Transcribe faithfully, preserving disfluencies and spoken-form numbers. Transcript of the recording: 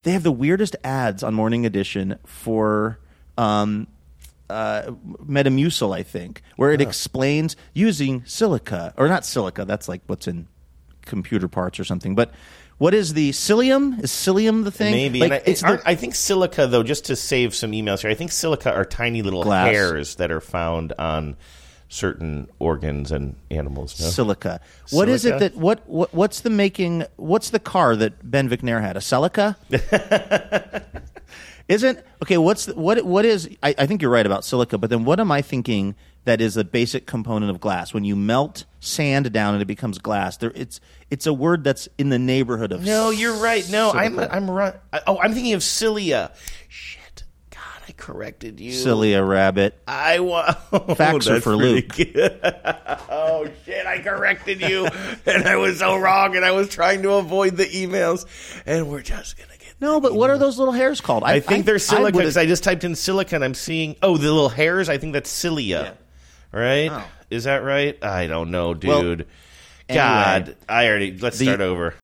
they have the weirdest ads on Morning Edition for um, uh, Metamucil, I think, where it oh. explains using silica, or not silica, that's like what's in computer parts or something, but what is the psyllium? Is psyllium the thing? Maybe. Like, and I, it's the, I think silica, though, just to save some emails here, I think silica are tiny little glass. hairs that are found on certain organs and animals. No? Silica. What Silica? is it that what, what what's the making? What's the car that Ben McNair had? A Celica? Isn't okay? What's the, what? What is? I, I think you're right about silica, but then what am I thinking? That is a basic component of glass. When you melt sand down and it becomes glass, there it's it's a word that's in the neighborhood of. No, you're right. No, silica. I'm I'm right. Oh, I'm thinking of cilia. Shit. God, I corrected you. Cilia rabbit. I want. Facts are for Luke. Oh shit! I corrected you, and I was so wrong, and I was trying to avoid the emails, and we're just gonna get. No, but what are those little hairs called? I, I think I, they're silica because I, I just typed in silica, and I'm seeing. Oh, the little hairs. I think that's cilia. Yeah. Right? Oh. Is that right? I don't know, dude. Well, God, anyway, I already. Let's the, start over.